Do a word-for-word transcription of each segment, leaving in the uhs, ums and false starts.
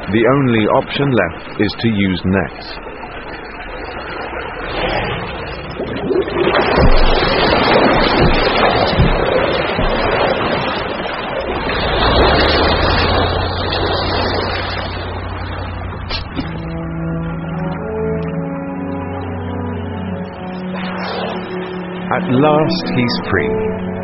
The only option left is to use nets. At last he's free.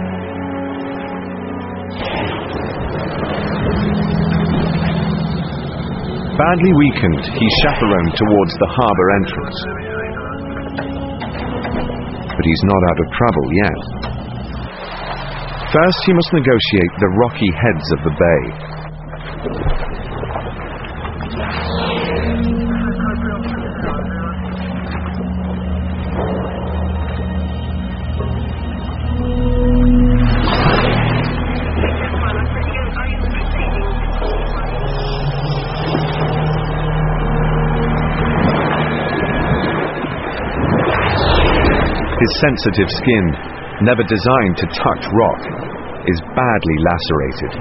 Badly weakened, he's chaperoned towards the harbour entrance. But he's not out of trouble yet. First, he must negotiate the rocky heads of the bay. His sensitive skin, never designed to touch rock, is badly lacerated.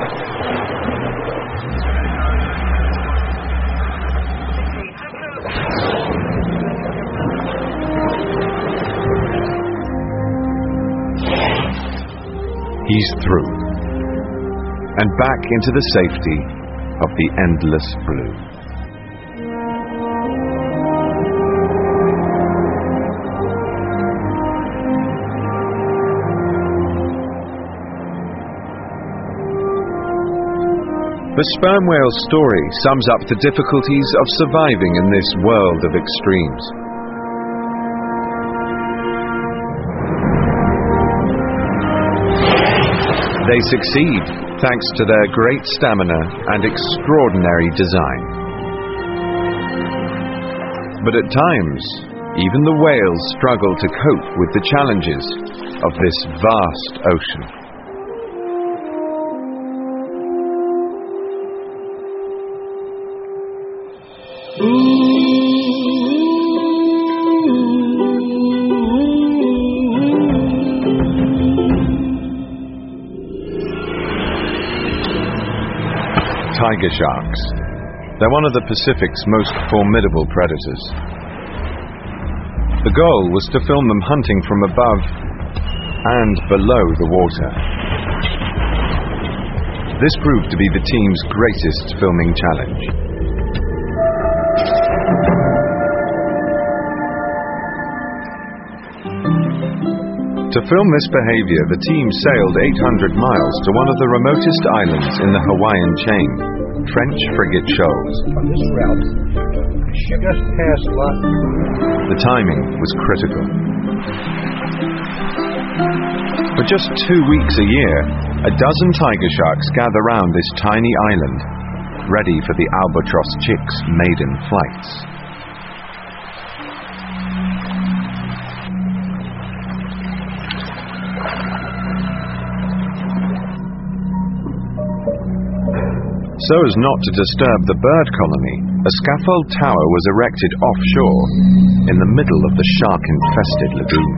He's through, and back into the safety of the endless blue. The sperm whale's story sums up the difficulties of surviving in this world of extremes. They succeed thanks to their great stamina and extraordinary design. But at times, even the whales struggle to cope with the challenges of this vast ocean. Tiger sharks. They're one of the Pacific's most formidable predators. The goal was to film them hunting from above and below the water. This proved to be the team's greatest filming challenge. To film this behavior, the team sailed eight hundred miles to one of the remotest islands in the Hawaiian chain, French Frigate Shoals. On this route, just past Lot. The timing was critical. For just two weeks a year, a dozen tiger sharks gather round this tiny island, ready for the albatross chick's maiden flights. So as not to disturb the bird colony, a scaffold tower was erected offshore in the middle of the shark-infested lagoon.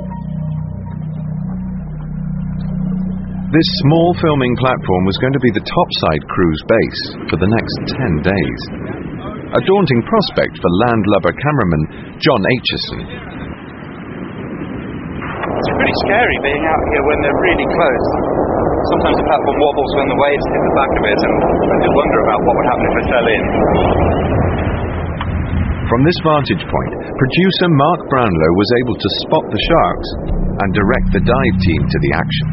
This small filming platform was going to be the topside crew's base for the next ten days. A daunting prospect for landlubber cameraman John Aitchison. It's pretty scary being out here when they're really close. Sometimes the platform wobbles when the waves hit the back of it, and I did wonder about what would happen if I fell in. From this vantage point, producer Mark Brownlow was able to spot the sharks and direct the dive team to the action.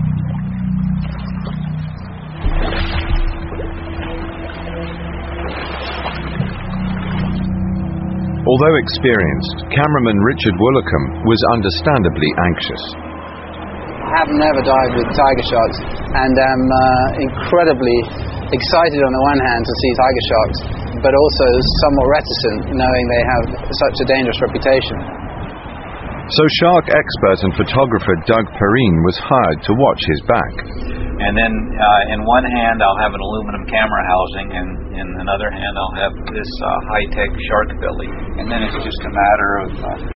Although experienced, cameraman Richard Woolacombe was understandably anxious. I have never dived with tiger sharks, and am uh, incredibly excited on the one hand to see tiger sharks, but also somewhat reticent knowing they have such a dangerous reputation. So shark expert and photographer Doug Perrine was hired to watch his back. And then uh, in one hand I'll have an aluminum camera housing, and in another hand I'll have this uh, high-tech shark belly. And then it's just a matter of uh,